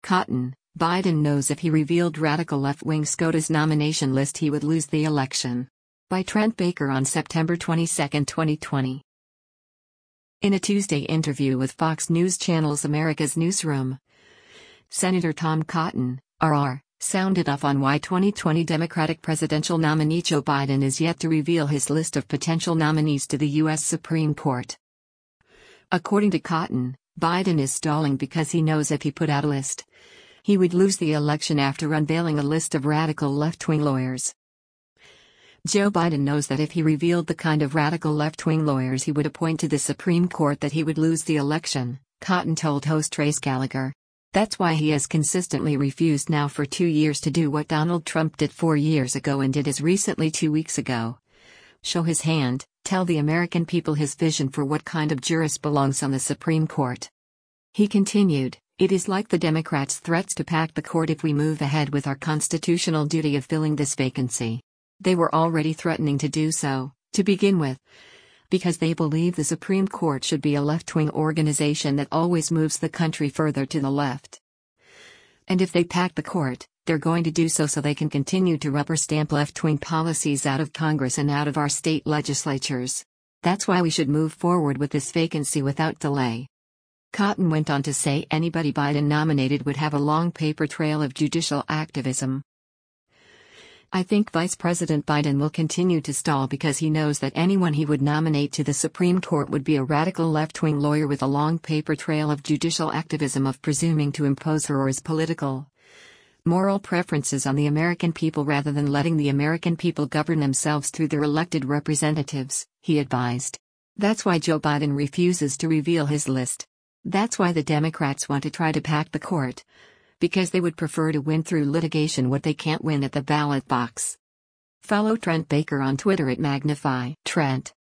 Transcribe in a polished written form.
Cotton: Biden knows if he revealed radical left-wing SCOTUS nomination list he would lose the election. By Trent Baker on September 22, 2020. In a Tuesday interview with Fox News Channel's America's Newsroom, Senator Tom Cotton, RR, sounded off on why 2020 Democratic presidential nominee Joe Biden is yet to reveal his list of potential nominees to the U.S. Supreme Court. According to Cotton, Biden is stalling because he knows if he put out a list, he would lose the election after unveiling a list of radical left-wing lawyers. Joe Biden knows that if he revealed the kind of radical left-wing lawyers he would appoint to the Supreme Court that he would lose the election, Cotton told host Trace Gallagher. That's why he has consistently refused now for 2 years to do what Donald Trump did 4 years ago and did as recently 2 weeks ago. Show his hand, tell the American people his vision for what kind of jurist belongs on the Supreme Court. He continued, "It is like the Democrats' threats to pack the court if we move ahead with our constitutional duty of filling this vacancy. They were already threatening to do so, to begin with, because they believe the Supreme Court should be a left-wing organization that always moves the country further to the left. And if they pack the court, they're going to do so they can continue to rubber stamp left-wing policies out of Congress and out of our state legislatures. That's why we should move forward with this vacancy without delay." Cotton went on to say anybody Biden nominated would have a long paper trail of judicial activism. "I think Vice President Biden will continue to stall because he knows that anyone he would nominate to the Supreme Court would be a radical left-wing lawyer with a long paper trail of judicial activism of presuming to impose her or his political, moral preferences on the American people rather than letting the American people govern themselves through their elected representatives," he advised. That's why Joe Biden refuses to reveal his list. That's why the Democrats want to try to pack the court, because they would prefer to win through litigation what they can't win at the ballot box. Follow Trent Baker on Twitter at Magnify Trent.